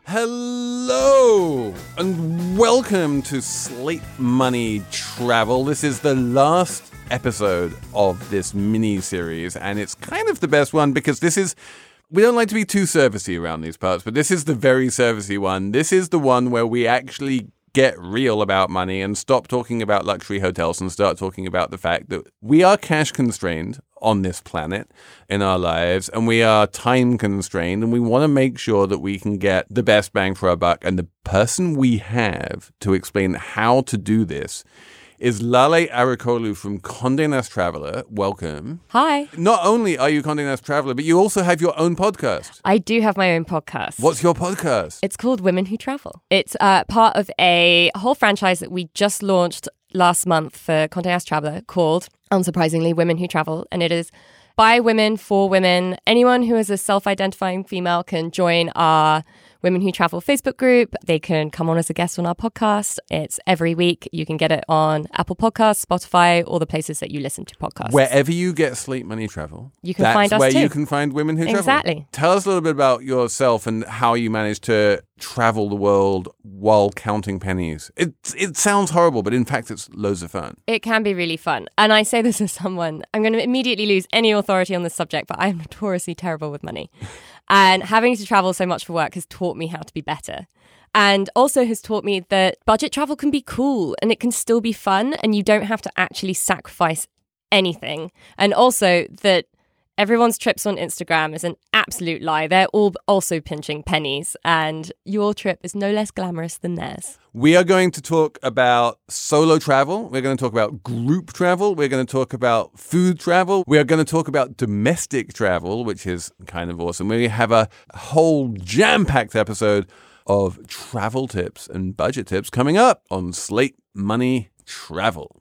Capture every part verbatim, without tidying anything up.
Hello and welcome to Slate Money Travel. This is the last episode of this mini-series, and it's kind of the best one because this is, we don't like to be too servicey around these parts, but this is the very servicey one. This is the one where we actually get real about money and stop talking about luxury hotels and start talking about the fact that we are cash constrained on this planet in our lives, and we are time constrained, and we want to make sure that we can get the best bang for our buck. And the person we have to explain how to do this is Lale Arikoglu from Condé Nast Traveler. Welcome. Hi. Not only are you Condé Nast Traveler, but you also have your own podcast. I do have my own podcast. What's your podcast? It's called Women Who Travel. It's uh, part of a whole franchise that we just launched last month for Condé Nast Traveler called, unsurprisingly, Women Who Travel. And it is by women, for women. Anyone who is a self-identifying female can join our Women Who Travel Facebook group. They can come on as a guest on our podcast. It's every week. You can get it on Apple Podcasts, Spotify, all the places that you listen to podcasts. Wherever you get Slate Money Travel, you can that's find us where too. you can find Women Who Travel. Exactly. Tell us a little bit about yourself and how you managed to travel the world while counting pennies. It it sounds horrible, but in fact, it's loads of fun. It can be really fun. And I say this as someone, I'm going to immediately lose any authority on this subject, but I'm notoriously terrible with money. And having to travel so much for work has taught me how to be better. And also has taught me that budget travel can be cool and it can still be fun and you don't have to actually sacrifice anything. And also that everyone's trips on Instagram is an absolute lie. They're all also pinching pennies, and your trip is no less glamorous than theirs. We are going to talk about solo travel. We're going to talk about group travel. We're going to talk about food travel. We are going to talk about domestic travel, which is kind of awesome. We have a whole jam-packed episode of travel tips and budget tips coming up on Slate Money Travel.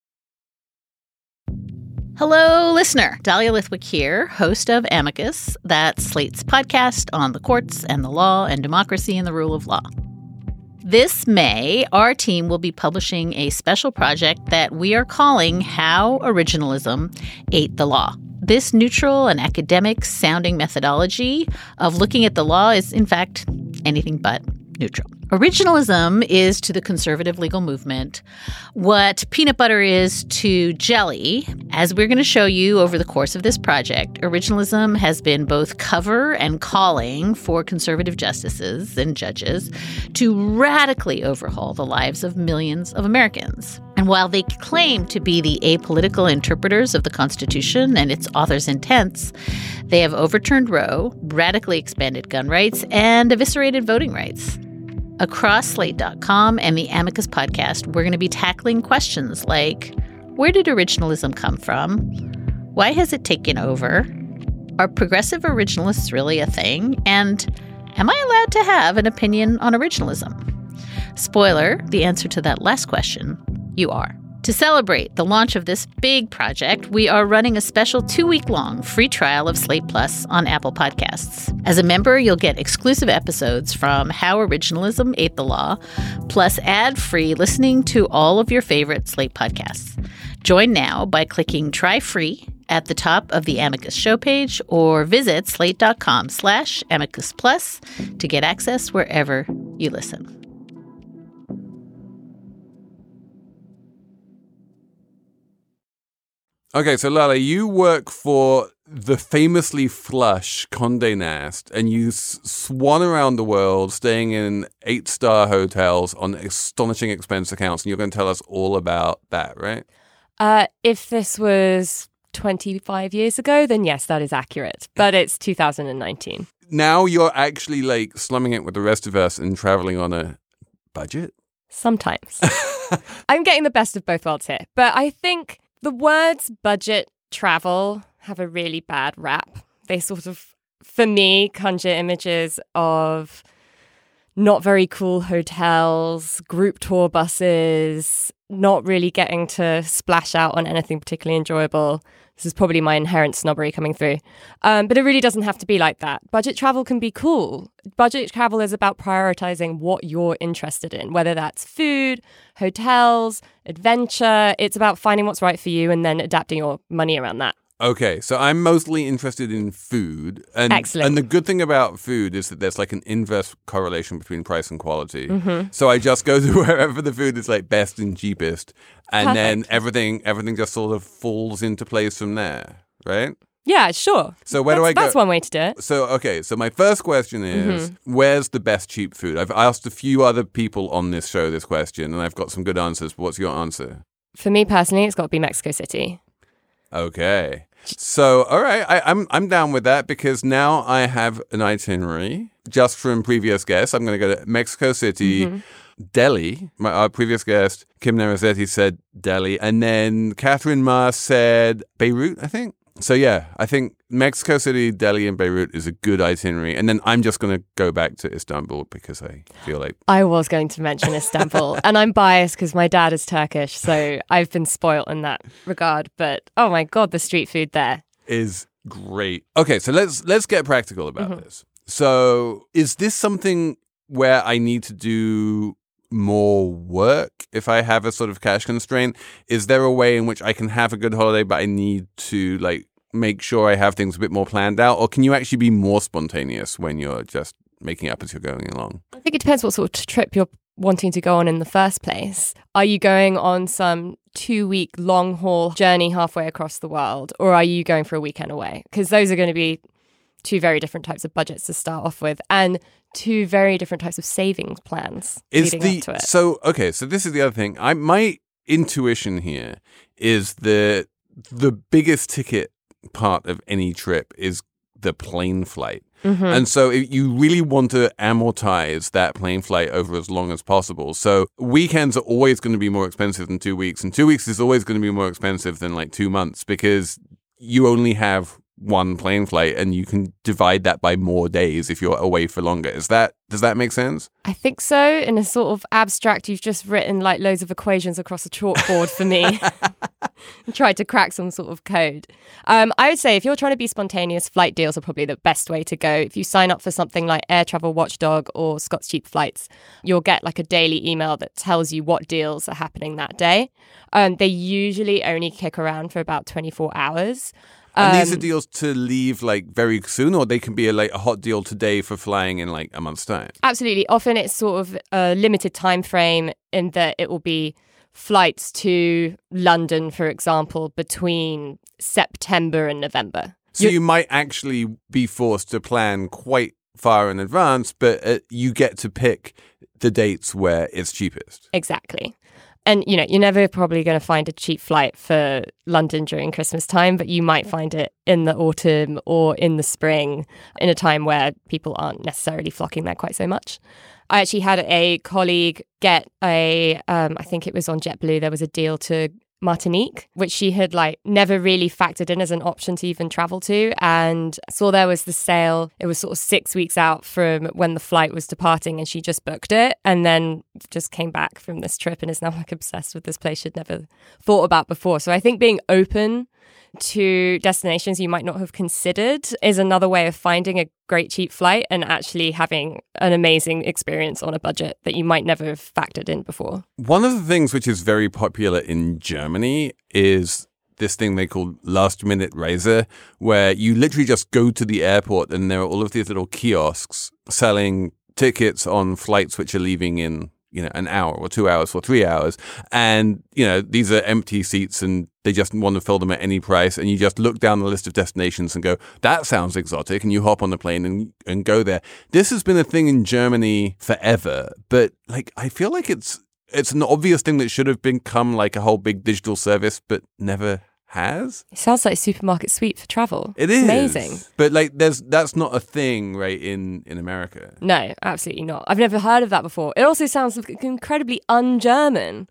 Hello, listener. Dahlia Lithwick here, host of Amicus, that's Slate's podcast on the courts and the law and democracy and the rule of law. This May, our team will be publishing a special project that we are calling How Originalism Ate the Law. This neutral and academic-sounding methodology of looking at the law is, in fact, anything but neutral. Originalism is to the conservative legal movement what peanut butter is to jelly. As we're going to show you over the course of this project, originalism has been both cover and calling for conservative justices and judges to radically overhaul the lives of millions of Americans. And while they claim to be the apolitical interpreters of the Constitution and its author's intents, they have overturned Roe, radically expanded gun rights, and eviscerated voting rights. Across Slate dot com and the Amicus podcast, we're going to be tackling questions like, where did originalism come from? Why has it taken over? Are progressive originalists really a thing? And am I allowed to have an opinion on originalism? Spoiler, the answer to that last question, you are. To celebrate the launch of this big project, we are running a special two-week-long free trial of Slate Plus on Apple Podcasts. As a member, you'll get exclusive episodes from How Originalism Ate the Law, plus ad-free listening to all of your favorite Slate podcasts. Join now by clicking Try Free at the top of the Amicus show page or visit slate.com slash Amicus Plus to get access wherever you listen. Okay, so Lale, you work for the famously flush Condé Nast, and you s- swan around the world staying in eight-star hotels on astonishing expense accounts, and you're going to tell us all about that, right? Uh, if this was twenty-five years ago, then yes, that is accurate. But it's two thousand nineteen. Now you're actually like slumming it with the rest of us and traveling on a budget? Sometimes. I'm getting the best of both worlds here. But I think the words budget travel have a really bad rap. They sort of, for me, conjure images of not very cool hotels, group tour buses, not really getting to splash out on anything particularly enjoyable. This is probably my inherent snobbery coming through. Um, but it really doesn't have to be like that. Budget travel can be cool. Budget travel is about prioritizing what you're interested in, whether that's food, hotels, adventure. It's about finding what's right for you and then adapting your money around that. Okay, so I'm mostly interested in food. And, Excellent. And the good thing about food is that there's like an inverse correlation between price and quality. Mm-hmm. So I just go to wherever the food is like best and cheapest. And Perfect. then everything everything just sort of falls into place from there, right? Yeah, sure. So where that's, do I go? That's one way to do it. So, okay, so my first question is, Mm-hmm. where's the best cheap food? I've asked a few other people on this show this question, and I've got some good answers. What's your answer? For me personally, it's got to be Mexico City. Okay. So, all right, I, I'm I'm down with that because now I have an itinerary just from previous guests. I'm going to go to Mexico City, Mm-hmm. Delhi. My our previous guest, Kim Narazetti, said Delhi, and then Catherine Ma said Beirut, I think. So yeah, I think Mexico City, Delhi, and Beirut is a good itinerary, and then I'm just going to go back to Istanbul because I feel like I was going to mention Istanbul, and I'm biased because my dad is Turkish, so I've been spoilt in that regard. But oh my god, the street food there is great. Okay, so let's let's get practical about Mm-hmm. this. So, is this something where I need to do more work if I have a sort of cash constraint? Is there a way in which I can have a good holiday, but I need to like make sure I have things a bit more planned out? Or can you actually be more spontaneous when you're just making up as you're going along? I think it depends what sort of trip you're wanting to go on in the first place. Are you going on some two-week long-haul journey halfway across the world, or are you going for a weekend away? Because those are going to be two very different types of budgets to start off with, and two very different types of savings plans Is leading the up to it. so okay? So this is the other thing. I my intuition here is that the biggest ticket part of any trip is the plane flight. Mm-hmm. And so if you really want to amortize that plane flight over as long as possible. So weekends are always going to be more expensive than two weeks. And two weeks is always going to be more expensive than like two months because you only have one plane flight and you can divide that by more days if you're away for longer. Is that, does that make sense? I think so. In a sort of abstract, you've just written like loads of equations across a chalkboard for me and tried to crack some sort of code. Um, I would say if you're trying to be spontaneous, flight deals are probably the best way to go. If you sign up for something like Air Travel Watchdog or Scott's Cheap Flights, you'll get like a daily email that tells you what deals are happening that day. Um, they usually only kick around for about twenty-four hours. And these are Um, deals to leave like very soon, or they can be a, like a hot deal today for flying in like a month's time. Absolutely. Often it's sort of a limited time frame in that it will be flights to London, for example, between September and November. So you might actually be forced to plan quite far in advance, but uh, you get to pick the dates where it's cheapest. Exactly. And, you know, you're never probably going to find a cheap flight for London during Christmas time, but you might find it in the autumn or in the spring in a time where people aren't necessarily flocking there quite so much. I actually had a colleague get a, um, I think it was on JetBlue, there was a deal to Martinique, which she had like never really factored in as an option to even travel to, and saw there was the sale. It was sort of six weeks out from when the flight was departing, and she just booked it and then just came back from this trip and is now like obsessed with this place she'd never thought about before. So I think being open to destinations you might not have considered is another way of finding a great cheap flight and actually having an amazing experience on a budget that you might never have factored in before. One of the things which is very popular in Germany is this thing they call last minute Reise, where you literally just go to the airport and there are all of these little kiosks selling tickets on flights which are leaving in, you know, an hour or two hours or three hours. And, you know, these are empty seats and they just want to fill them at any price. And you just look down the list of destinations and go, that sounds exotic. And you hop on the plane and, and go there. This has been a thing in Germany forever. But like, I feel like it's, it's an obvious thing that should have become like a whole big digital service, but never has. It sounds like supermarket suite for travel. It is amazing. But like, there's, that's not a thing right in, in America. No, absolutely not. I've never heard of that before. It also sounds incredibly un-German.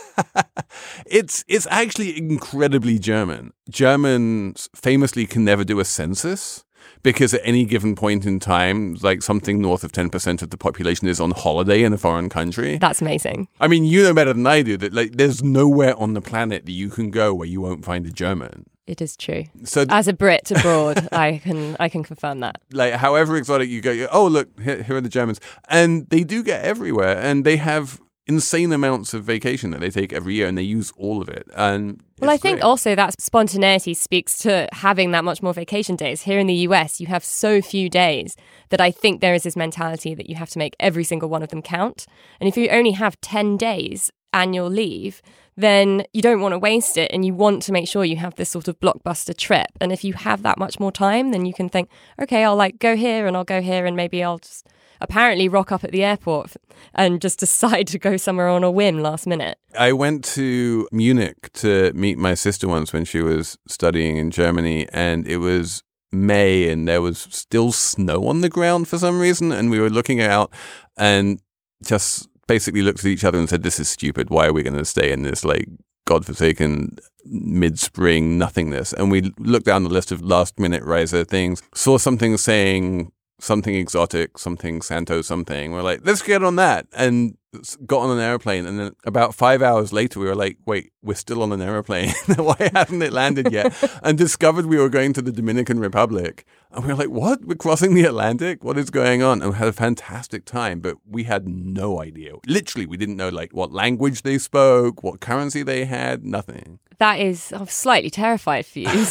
It's it's actually incredibly German. Germans famously can never do a census because at any given point in time, like something north of ten percent of the population is on holiday in a foreign country. That's amazing. I mean, you know better than I do that like there's nowhere on the planet that you can go where you won't find a German. It is true. So As a Brit abroad, I can I can confirm that. like however exotic you go, you, oh look, here, here are the Germans. And they do get everywhere and they have insane amounts of vacation that they take every year, and they use all of it. And well, I think great. also that spontaneity speaks to having that much more vacation days. Here in the U S, you have so few days that I think there is this mentality that you have to make every single one of them count. And if you only have ten days annual leave, then you don't want to waste it, and you want to make sure you have this sort of blockbuster trip. And if you have that much more time, then you can think, okay, I'll like go here and I'll go here, and maybe I'll just apparently rock up at the airport and just decide to go somewhere on a whim last minute. I went to Munich to meet my sister once when she was studying in Germany, and it was May and there was still snow on the ground for some reason, and we were looking out and just basically looked at each other and said, this is stupid. Why are we going to stay in this like godforsaken mid-spring nothingness? And we looked down the list of last-minute riser things, saw something saying something exotic, something Santo something. We're like, let's get on that. And got on an airplane. And then about five hours later, we were like, wait, we're still on an airplane. Why hasn't it landed yet? And discovered we were going to the Dominican Republic. And we were like, what? We're crossing the Atlantic? What is going on? And we had a fantastic time, but we had no idea. Literally, we didn't know like what language they spoke, what currency they had, nothing. That is, I'm slightly terrified for you.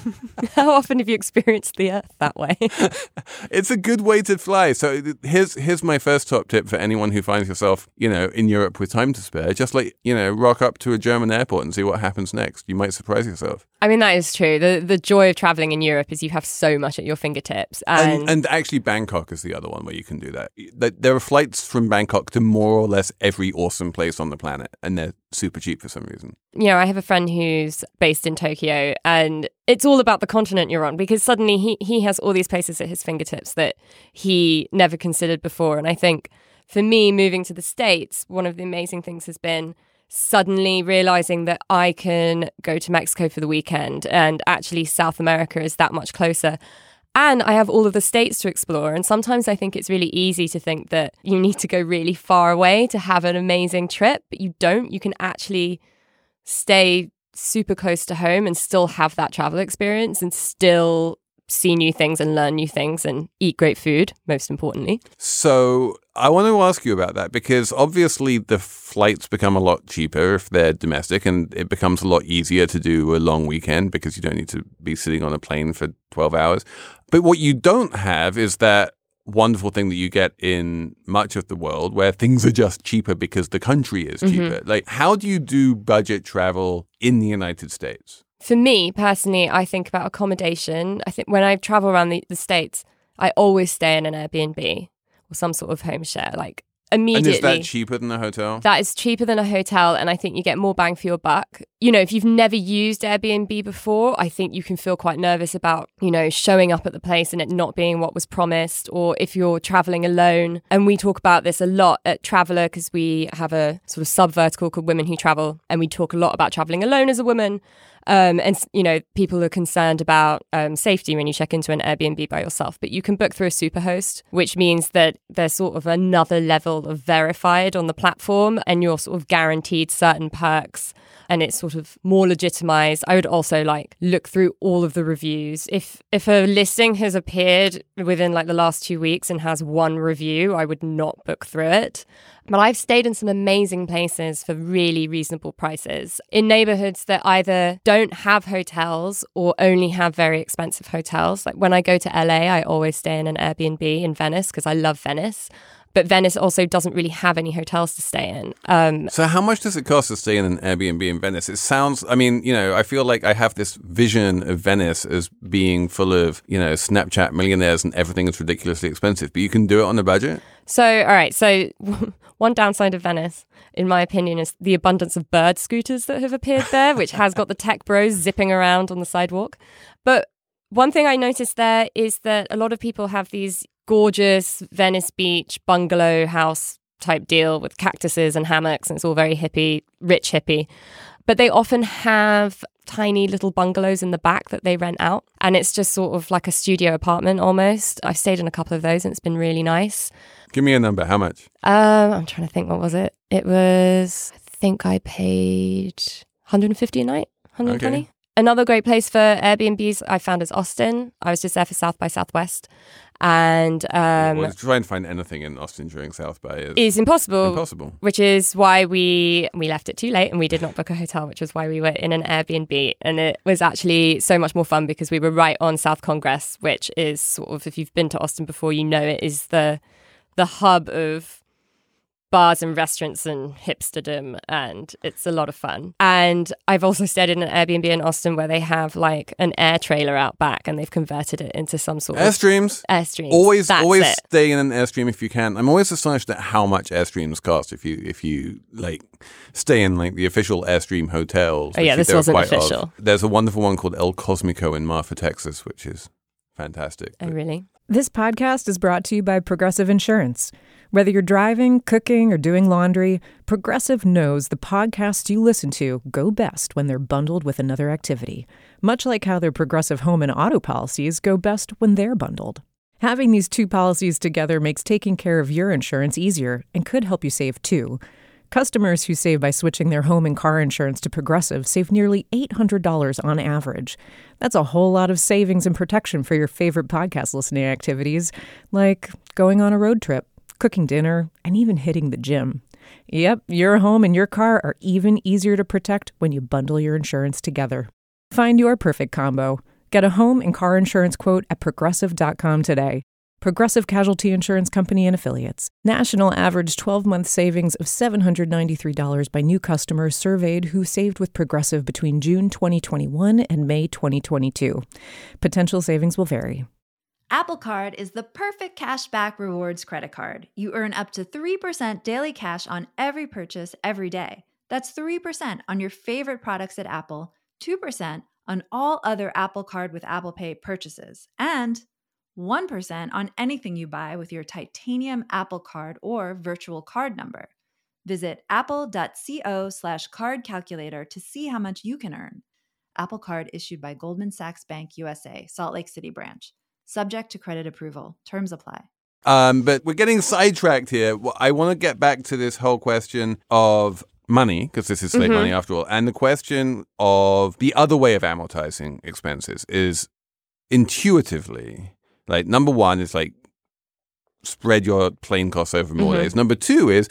How often have you experienced the Earth that way? It's a good way to fly. So here's here's my first top tip for anyone who finds yourself, you know, in Europe with time to spare. Just like, you know, rock up to a German airport and see what happens next. You might surprise yourself. I mean, that is true. The the joy of traveling in Europe is you have so much at your fingertips. And, and, and actually Bangkok is the other one where you can do that. There are flights from Bangkok to more or less every awesome place on the planet, and they're super cheap for some reason. You know, I have a friend who's based in Tokyo, and it's all about the continent you're on, because suddenly he, he has all these places at his fingertips that he never considered before. And I think for me, moving to the States, one of the amazing things has been suddenly realizing that I can go to Mexico for the weekend, and actually South America is that much closer. And I have all of the states to explore. And sometimes I think it's really easy to think that you need to go really far away to have an amazing trip, but you don't. You can actually stay super close to home and still have that travel experience and still see new things and learn new things and eat great food, most importantly. So I want to ask you about that, because obviously the flights become a lot cheaper if they're domestic, and it becomes a lot easier to do a long weekend because you don't need to be sitting on a plane for twelve hours. But what you don't have is that wonderful thing that you get in much of the world where things are just cheaper because the country is cheaper. Mm-hmm. Like, how do you do budget travel in the United States? For me, personally, I think about accommodation. I think when I travel around the, the States, I always stay in an Airbnb or some sort of home share, like immediately. And is that cheaper than a hotel? That is cheaper than a hotel, and I think you get more bang for your buck. You know, if you've never used Airbnb before, I think you can feel quite nervous about, you know, showing up at the place and it not being what was promised, or if you're traveling alone. And we talk about this a lot at Traveller because we have a sort of sub-vertical called Women Who Travel, and we talk a lot about traveling alone as a woman. Um, and, you know, people are concerned about um, safety when you check into an Airbnb by yourself. But you can book through a superhost, which means that there's sort of another level of verified on the platform, and you're sort of guaranteed certain perks, and it's sort of more legitimized. I would also like look through all of the reviews. If if a listing has appeared within like the last two weeks and has one review, I would not book through it. But I've stayed in some amazing places for really reasonable prices in neighborhoods that either don't have hotels or only have very expensive hotels. Like when I go to L A, I always stay in an Airbnb in Venice because I love Venice. But Venice also doesn't really have any hotels to stay in. Um, so how much does it cost to stay in an Airbnb in Venice? It sounds, I mean, you know, I feel like I have this vision of Venice as being full of, you know, Snapchat millionaires and everything is ridiculously expensive. But you can do it on a budget? So, all right. So one downside of Venice, in my opinion, is the abundance of bird scooters that have appeared there, which has got the tech bros zipping around on the sidewalk. But one thing I noticed there is that a lot of people have these gorgeous Venice Beach bungalow house type deal with cactuses and hammocks, and it's all very hippie, rich hippie. But they often have tiny little bungalows in the back that they rent out, and it's just sort of like a studio apartment almost. I've stayed in a couple of those and it's been really nice. Give me a number. How much? Um, I'm trying to think. What was it? It was, I think I paid one hundred fifty a night, one hundred twenty. Okay. Another great place for Airbnbs I found is Austin. I was just there for South by Southwest. And um, well, trying to find anything in Austin during South by is, is impossible. Impossible. Which is why we we left it too late and we did not book a hotel, which was why we were in an Airbnb. And it was actually so much more fun because we were right on South Congress, which is sort of, if you've been to Austin before, you know it is the the hub of bars and restaurants and hipsterdom, and it's a lot of fun. And I've also stayed in an Airbnb in Austin where they have like an air trailer out back and they've converted it into some sort Airstreams. of Airstreams. Always, That's always it. stay in an Airstream if you can. I'm always astonished at how much Airstreams cost if you if you like stay in like the official Airstream hotels. Oh yeah, which this there are wasn't quite official. of. There's a wonderful one called El Cosmico in Marfa, Texas, which is fantastic. Oh really? This podcast is brought to you by Progressive Insurance. Whether you're driving, cooking, or doing laundry, Progressive knows the podcasts you listen to go best when they're bundled with another activity, much like how their Progressive home and auto policies go best when they're bundled. Having these two policies together makes taking care of your insurance easier and could help you save too. Customers who save by switching their home and car insurance to Progressive save nearly eight hundred dollars on average. That's a whole lot of savings and protection for your favorite podcast listening activities, like going on a road trip, cooking dinner, and even hitting the gym. Yep, your home and your car are even easier to protect when you bundle your insurance together. Find your perfect combo. Get a home and car insurance quote at progressive dot com today. Progressive Casualty Insurance Company and Affiliates. National average twelve-month savings of seven hundred ninety-three dollars by new customers surveyed who saved with Progressive between June twenty twenty-one and May twenty twenty-two. Potential savings will vary. Apple Card is the perfect cashback rewards credit card. You earn up to three percent daily cash on every purchase every day. That's three percent on your favorite products at Apple, two percent on all other Apple Card with Apple Pay purchases, and one percent on anything you buy with your titanium Apple Card or virtual card number. Visit apple.co slash card calculator to see how much you can earn. Apple Card issued by Goldman Sachs Bank U S A, Salt Lake City branch. Subject to credit approval. Terms apply. Um, but we're getting sidetracked here. I want to get back to this whole question of money, because this is Slate Mm-hmm. Money after all. And the question of the other way of amortizing expenses is intuitively, like, number one is like spread your plane costs over more Mm-hmm. days. Number two is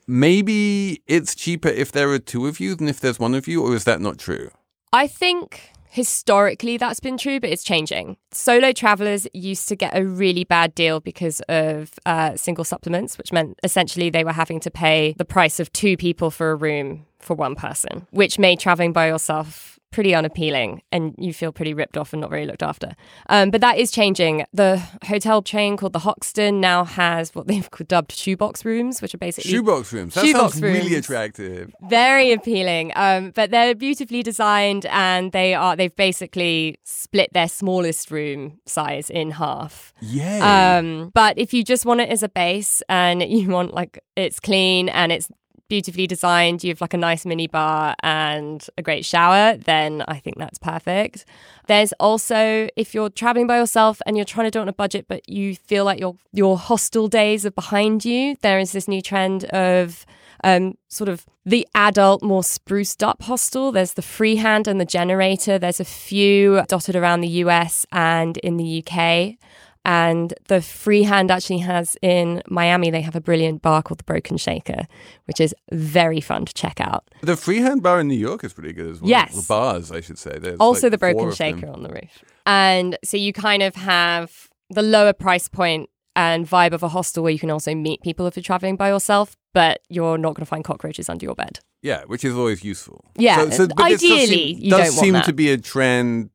maybe it's cheaper if there are two of you than if there's one of you, or is that not true? I think historically that's been true, but it's changing. Solo travelers used to get a really bad deal because of uh, single supplements, which meant essentially they were having to pay the price of two people for a room for one person, which made traveling by yourself pretty unappealing and you feel pretty ripped off and not very looked after. Um, but that is changing. The hotel chain called the Hoxton now has what they've dubbed shoebox rooms, which are basically Shoebox rooms. That Shoebox sounds really rooms. attractive. Very appealing, um, but they're beautifully designed, and they are they've basically split their smallest room size in half. Yay. Um, but if you just want it as a base and you want like it's clean and it's beautifully designed, you have like a nice mini bar and a great shower, then I think that's perfect. There's also, if you're traveling by yourself and you're trying to do it on a budget, but you feel like your your hostel days are behind you, there is this new trend of um, sort of the adult, more spruced up hostel. There's the Freehand and the Generator. There's a few dotted around the U S and in the U K. And the Freehand actually has in Miami, they have a brilliant bar called the Broken Shaker, which is very fun to check out. The Freehand bar in New York is pretty good as well. Yes. The bars, I should say. There's Also like the four Broken of them. Shaker on the roof. And so you kind of have the lower price point and vibe of a hostel where you can also meet people if you're traveling by yourself, but you're not going to find cockroaches under your bed. Yeah, which is always useful. Yeah, but this does ideally, seem, you does don't want seem that. to be a trend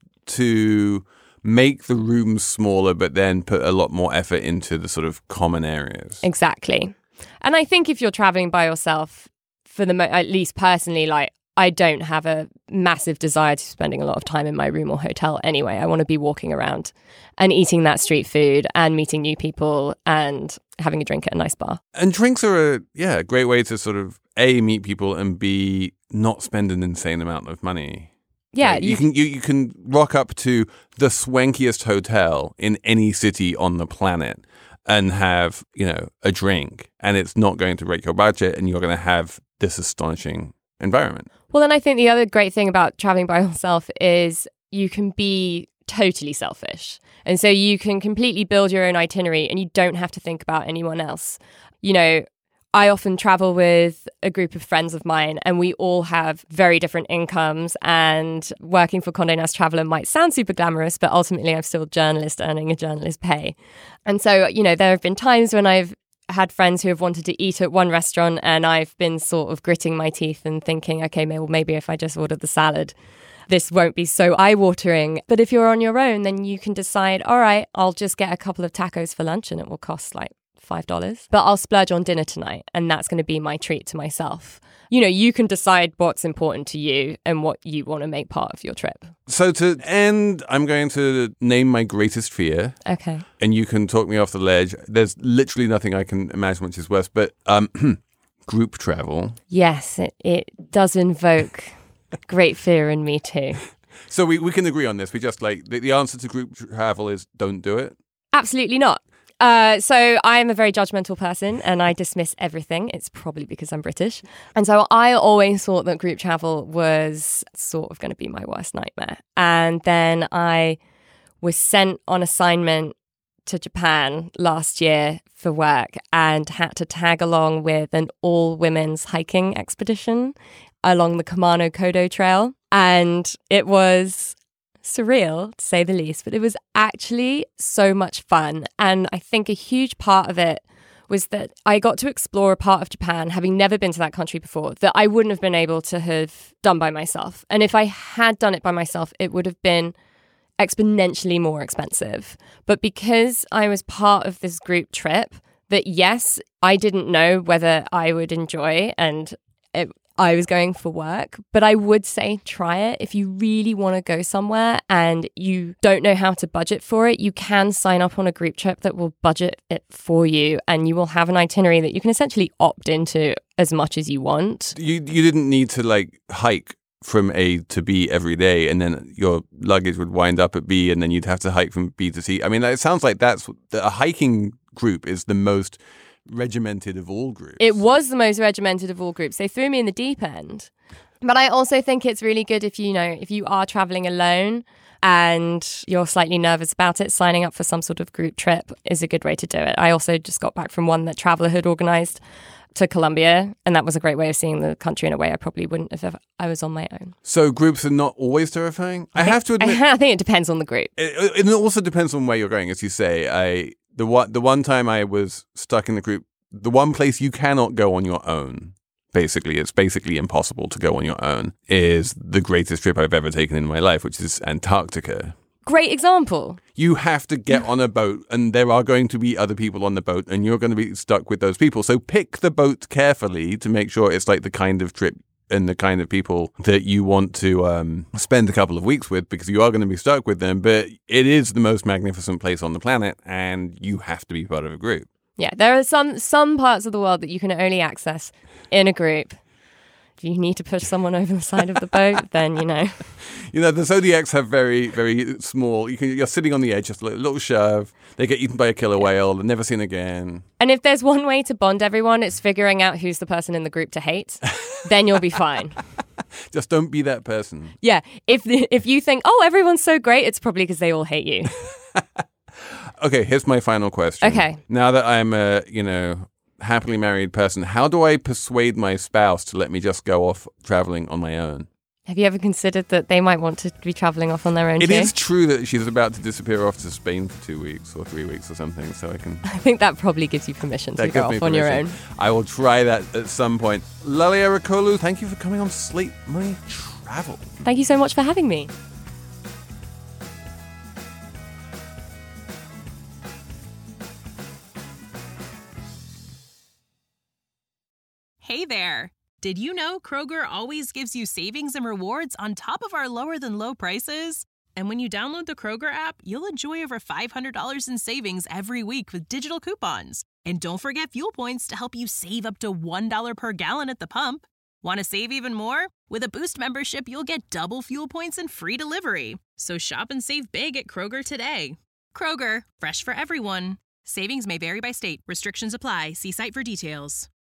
to make the rooms smaller, but then put a lot more effort into the sort of common areas. Exactly. And I think if you're traveling by yourself, for the mo- at least personally, like I don't have a massive desire to spending a lot of time in my room or hotel anyway. I want to be walking around and eating that street food and meeting new people and having a drink at a nice bar. And drinks are a yeah a great way to sort of A, meet people, and B, not spend an insane amount of money. Yeah, Like, you, you, can you, you can rock up to the swankiest hotel in any city on the planet and have, you know, a drink, and it's not going to break your budget, and you're going to have this astonishing environment. Well, and I think the other great thing about traveling by yourself is you can be totally selfish. And so you can completely build your own itinerary and you don't have to think about anyone else. You know, I often travel with a group of friends of mine and we all have very different incomes, and working for Condé Nast Traveler might sound super glamorous, but ultimately I'm still a journalist earning a journalist pay. And so, you know, there have been times when I've had friends who have wanted to eat at one restaurant and I've been sort of gritting my teeth and thinking, okay, maybe, maybe if I just order the salad, this won't be so eye-watering. But if you're on your own, then you can decide, all right, I'll just get a couple of tacos for lunch and it will cost like five dollars. But I'll splurge on dinner tonight and that's going to be my treat to myself. You know, you can decide what's important to you and what you want to make part of your trip. So to end, I'm going to name my greatest fear. Okay. And you can talk me off the ledge. There's literally nothing I can imagine which is worse, but um, group travel. Yes, it, it does invoke great fear in me too. So we, we can agree on this. We just like, the, the answer to group travel is don't do it? Absolutely not. Uh, so I am a very judgmental person and I dismiss everything. It's probably because I'm British. And so I always thought that group travel was sort of going to be my worst nightmare. And then I was sent on assignment to Japan last year for work and had to tag along with an all-women's hiking expedition along the Kumano Kodo Trail. And it was surreal, to say the least, but it was actually so much fun. And I think a huge part of it was that I got to explore a part of Japan, having never been to that country before, that I wouldn't have been able to have done by myself. And if I had done it by myself, it would have been exponentially more expensive. But because I was part of this group trip, that yes, I didn't know whether I would enjoy, and it I was going for work, but I would say try it. If you really want to go somewhere and you don't know how to budget for it, you can sign up on a group trip that will budget it for you, and you will have an itinerary that you can essentially opt into as much as you want. You you didn't need to like hike from A to B every day and then your luggage would wind up at B and then you'd have to hike from B to C. I mean, it sounds like that's a hiking group is the most regimented of all groups. It was the most regimented of all groups. They threw me in the deep end. But I also think it's really good if you know, if you are traveling alone and you're slightly nervous about it, signing up for some sort of group trip is a good way to do it. I also just got back from one that Traveller had organized to Colombia, and that was a great way of seeing the country in a way I probably wouldn't have if I was on my own. So groups are not always terrifying? I, I think, have to admit... I, I think it depends on the group. It, it also depends on where you're going, as you say. I the one the one time I was stuck in the group, the one place you cannot go on your own, basically, it's basically impossible to go on your own, is the greatest trip I've ever taken in my life, which is Antarctica. Great example. You have to get on a boat and there are going to be other people on the boat and you're going to be stuck with those people. So pick the boat carefully to make sure it's like the kind of trip and the kind of people that you want to um, spend a couple of weeks with, because you are going to be stuck with them. But it is the most magnificent place on the planet and you have to be part of a group. Yeah, there are some some parts of the world that you can only access in a group. If you need to push someone over the side of the boat, then, you know. You know, the Zodiacs have very, very small, you can, you're sitting on the edge, just a little, little shove. They get eaten by a killer whale, they're never seen again. And if there's one way to bond everyone, it's figuring out who's the person in the group to hate. Then you'll be fine. Just don't be that person. Yeah. If the, if you think, oh, everyone's so great, it's probably because they all hate you. Okay, here's my final question. Okay. Now that I'm a, you know, happily married person, how do I persuade my spouse to let me just go off traveling on my own? Have you ever considered that they might want to be traveling off on their own It too? is true that she's about to disappear off to Spain for two weeks or three weeks or something, so I can... I think that probably gives you permission to That go gives me off on your permission. own. I will try that at some point. Lale Arikolu, thank you for coming on Slate Money Travel. Thank you so much for having me. Hey there! Did you know Kroger always gives you savings and rewards on top of our lower-than-low prices? And when you download the Kroger app, you'll enjoy over five hundred dollars in savings every week with digital coupons. And don't forget fuel points to help you save up to one dollar per gallon at the pump. Want to save even more? With a Boost membership, you'll get double fuel points and free delivery. So shop and save big at Kroger today. Kroger, fresh for everyone. Savings may vary by state. Restrictions apply. See site for details.